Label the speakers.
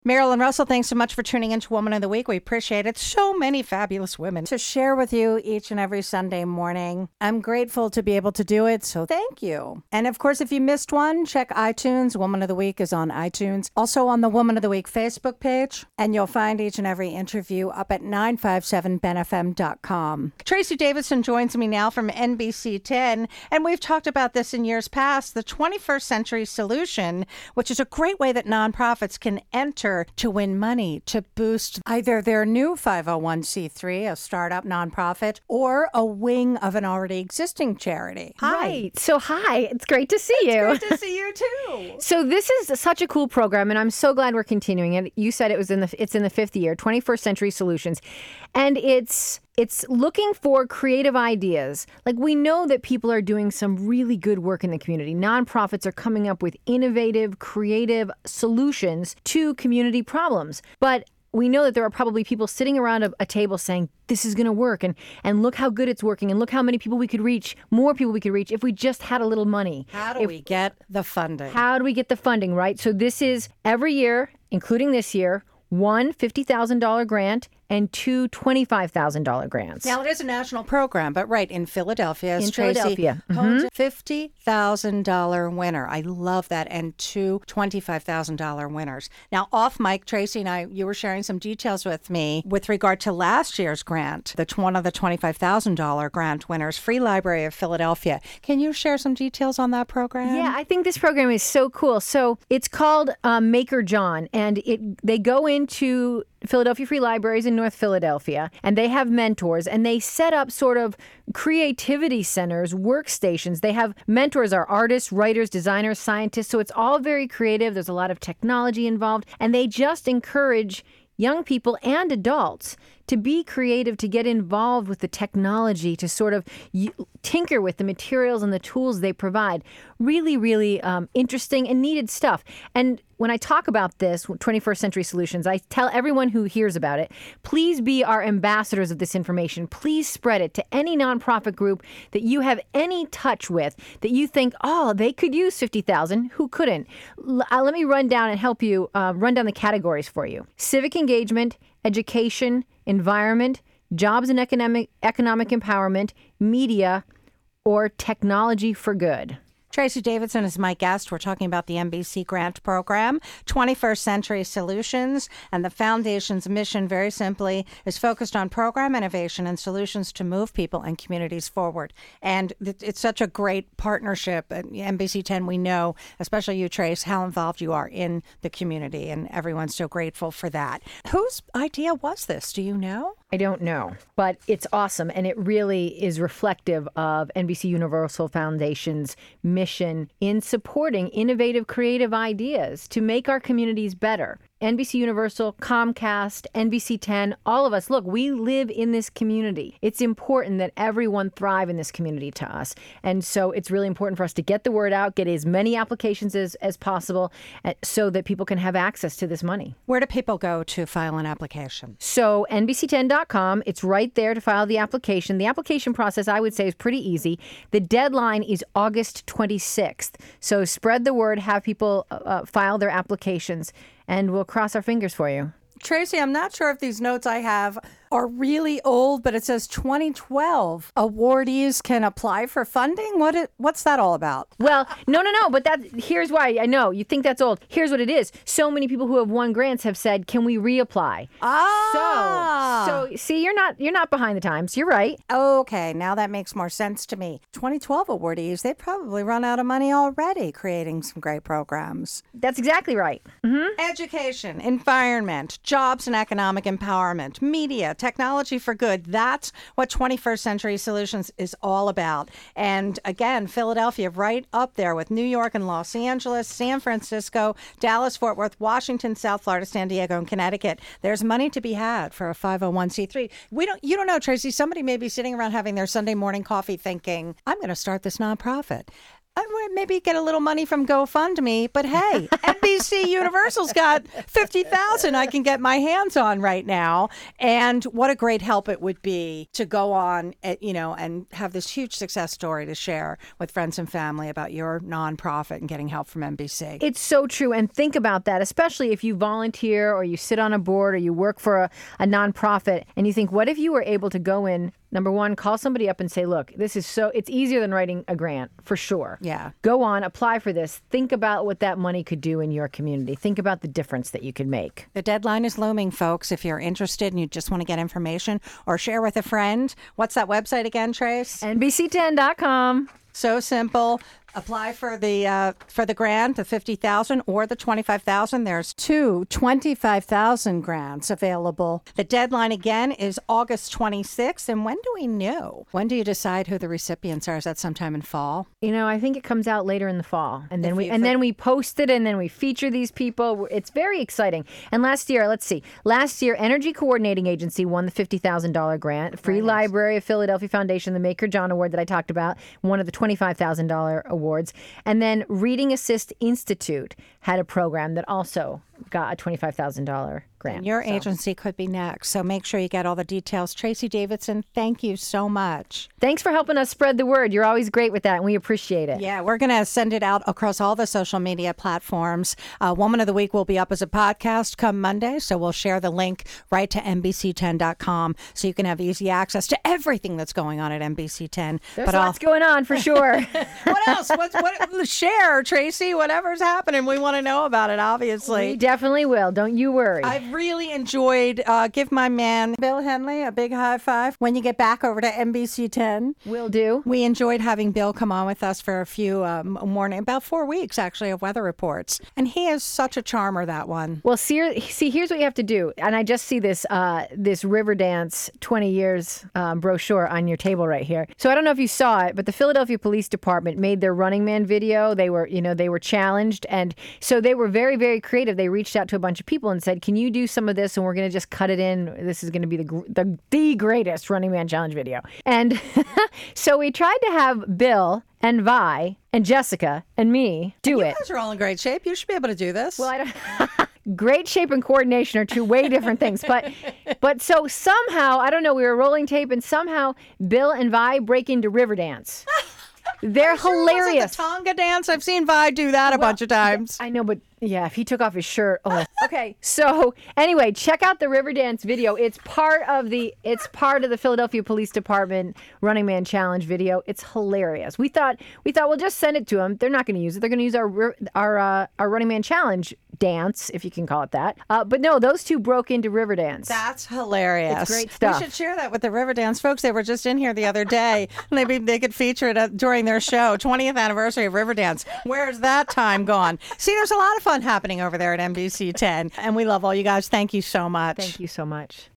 Speaker 1: Marilyn Russell, thanks so much for tuning into Woman of the Week. We appreciate it. So many fabulous women to share with you each and every Sunday morning. I'm grateful to be able to do it, so thank you. And of course, if you missed one, check iTunes. Woman of the Week is on iTunes. Also on the Woman of the Week Facebook page. And you'll find each and every interview up at 957benfm.com. Tracy Davidson joins me now from NBC 10. And we've talked about this in years past, the 21st Century Solution, which is a great way that nonprofits can enter to win money to boost either their new 501c3, a startup nonprofit, or a wing of an already existing charity.
Speaker 2: Hi. Right. So, hi. It's great to see you.
Speaker 1: It's great to see you, too.
Speaker 2: So, this is such a cool program, and I'm so glad we're continuing it. You said it's in the fifth year, 21st Century Solutions. And it's looking for creative ideas. Like, we know that people are doing some really good work in the community. Nonprofits are coming up with innovative, creative solutions to community problems. But we know that there are probably people sitting around a table saying, this is going to work, and look how good it's working, and look how many people we could reach, more people we could reach if we just had a little money.
Speaker 1: How do we get the funding?
Speaker 2: How do we get the funding, right? So this is every year, including this year, one $50,000 grant and two $25,000 grants.
Speaker 1: Now, it is a national program, but right, in Philadelphia.
Speaker 2: In Philadelphia.
Speaker 1: $50,000 winner. I love that. And two $25,000 winners. Now, off mic, Tracy and you were sharing some details with me with regard to last year's grant, one of the $25,000 grant winners, Free Library of Philadelphia. Can you share some details on that program?
Speaker 2: Yeah, I think this program is so cool. So it's called Maker John, and they go into Philadelphia Free Libraries in North Philadelphia, and they have mentors, and they set up sort of creativity centers, workstations. They have mentors are artists, writers, designers, scientists, so it's all very creative. There's a lot of technology involved, and they just encourage young people and adults to be creative, to get involved with the technology, to sort of tinker with the materials and the tools they provide. Really, really interesting and needed stuff. And when I talk about this, 21st Century Solutions, I tell everyone who hears about it, please be our ambassadors of this information. Please spread it to any nonprofit group that you have any touch with, that you think, oh, they could use $50,000. Who couldn't? Let me run down and help you run down the categories for you. Civic engagement, education, environment, jobs and economic empowerment, media, or technology for good.
Speaker 1: Tracy Davidson is my guest. We're talking about the NBC Grant Program, 21st Century Solutions, and the Foundation's mission, very simply, is focused on program innovation and solutions to move people and communities forward. And it's such a great partnership. At NBC 10, we know, especially you, Trace, how involved you are in the community, and everyone's so grateful for that. Whose idea was this? Do you know?
Speaker 2: I don't know, but it's awesome, and it really is reflective of NBC Universal Foundation's mission in supporting innovative, creative ideas to make our communities better. NBC Universal, Comcast, NBC 10, all of us, look, we live in this community. It's important that everyone thrive in this community to us. And so it's really important for us to get the word out, get as many applications as possible so that people can have access to this money.
Speaker 1: Where do people go to file an application?
Speaker 2: So NBC10.com, it's right there to file the application. The application process, I would say, is pretty easy. The deadline is August 26th. So spread the word, have people file their applications, and we'll cross our fingers for you.
Speaker 1: Tracy, I'm not sure if these notes I have are really old, but it says 2012 awardees can apply for funding. What's that all about?
Speaker 2: Well, no, but here's why. I know you think that's old. Here's what it is. So many people who have won grants have said, "Can we reapply?" So see, you're not behind the times. You're right.
Speaker 1: Okay, now that makes more sense to me. 2012 awardees, they probably run out of money already creating some great programs.
Speaker 2: That's exactly right. Mm-hmm.
Speaker 1: Education, environment, jobs and economic empowerment, media, technology for good. That's what 21st Century Solutions is all about. And again, Philadelphia right up there with New York and Los Angeles, San Francisco, Dallas, Fort Worth, Washington, South Florida, San Diego, and Connecticut. There's money to be had for a 501c3. You don't know, Tracy, somebody may be sitting around having their Sunday morning coffee thinking, I'm going to start this nonprofit. I would maybe get a little money from GoFundMe, but hey, NBC Universal's got 50,000 I can get my hands on right now. And what a great help it would be to go on, and have this huge success story to share with friends and family about your nonprofit and getting help from NBC.
Speaker 2: It's so true. And think about that, especially if you volunteer or you sit on a board or you work for a nonprofit and you think, what if you were able to go in, number one, call somebody up and say, look, it's easier than writing a grant for sure.
Speaker 1: Yeah.
Speaker 2: Go on, apply for this. Think about what that money could do in your community. Think about the difference that you could make.
Speaker 1: The deadline is looming, folks. If you're interested and you just want to get information or share with a friend, what's that website again, Trace?
Speaker 2: NBC10.com.
Speaker 1: So simple. Apply for the grant, the 50,000 or the 25,000. There's two 25,000 grants available. The deadline again is August 26th. And when do we know? When do you decide who the recipients are? Is that sometime in fall?
Speaker 2: I think it comes out later in the fall, and then we post it, and then we feature these people. It's very exciting. And last year, Energy Coordinating Agency won the $50,000 grant. Free Library of Philadelphia Foundation, the Maker John Award that I talked about, one of the $25,000 awards. And then Reading Assist Institute had a program that also got a $25,000 grant.
Speaker 1: And your agency could be next. So make sure you get all the details. Tracy Davidson, thank you so much.
Speaker 2: Thanks for helping us spread the word. You're always great with that, and we appreciate it.
Speaker 1: Yeah, we're going to send it out across all the social media platforms. Woman of the Week will be up as a podcast come Monday, so we'll share the link right to NBC10.com so you can have easy access to everything that's going on at NBC10.
Speaker 2: There's lots going on for sure.
Speaker 1: What else? What share, Tracy, whatever's happening. We want to know about it, obviously.
Speaker 2: We definitely will. Don't you worry.
Speaker 1: I've really enjoyed, give my man, Bill Henley, a big high five when you get back over to NBC10.
Speaker 2: Will do.
Speaker 1: We enjoyed having Bill come on with us for a few about 4 weeks, actually, of weather reports. And he is such a charmer, that one.
Speaker 2: Well, see, here's what you have to do. And I just see this Riverdance 20 years brochure on your table right here. So I don't know if you saw it, but the Philadelphia Police Department made their Running Man video. They were challenged. And so they were very, very creative. They reached out to a bunch of people and said, can you do some of this? And we're going to just cut it in. This is going to be the greatest Running Man challenge video. And so we tried to have Bill and Vi and Jessica and me do it.
Speaker 1: You guys are all in great shape. You should be able to do this.
Speaker 2: Well, I don't. Great shape and coordination are two way different things. But so somehow, I don't know, we were rolling tape and somehow Bill and Vi break into Riverdance. They're hilarious.
Speaker 1: The Tonga dance. I've seen Vi do that a bunch of times.
Speaker 2: I know, but yeah, if he took off his shirt. Oh. Okay. So anyway, check out the Riverdance video. It's part of the Philadelphia Police Department Running Man Challenge video. It's hilarious. We thought we'll just send it to them. They're not going to use it. They're going to use our Running Man Challenge dance, if you can call it that. But no, those two broke into Riverdance.
Speaker 1: That's hilarious.
Speaker 2: It's great stuff.
Speaker 1: We should share that with the Riverdance folks. They were just in here the other day. Maybe they could feature it during their show, 20th anniversary of Riverdance. Where's that time gone? See, there's a lot of fun happening over there at NBC10, and we love all you guys. Thank you so much.
Speaker 2: Thank you so much.